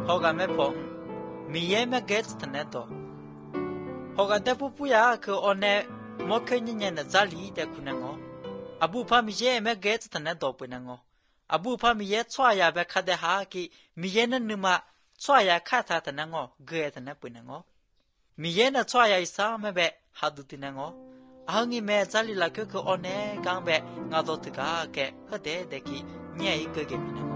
ဟောကမဲဖောမီရဲမဲဂက်စ်တနေတော့ဟောကတဲ့ပူပူယာခေအော်နေမောခဲညညနဲ့ဇာလီတဲ့ခုနေငောအဘူဖာမီရဲမဲဂက်စ်တနေတော့ပွနေငောအဘူဖာမီရဲချွာရပဲခတဲ့ဟာကီမီရဲနဲ့နမချွာရခတ်တာတနေငောဂဲတနေပွနေငောမီရဲနဲ့ချွာရအစားမဲပဲဟာဒူတင်ငောအငိမဲဇာလီလာခေအော်နေကံပဲငါတော့တကားကဲဟတဲ့တဲ့ကီညဲ့ကဲကဲပြနေ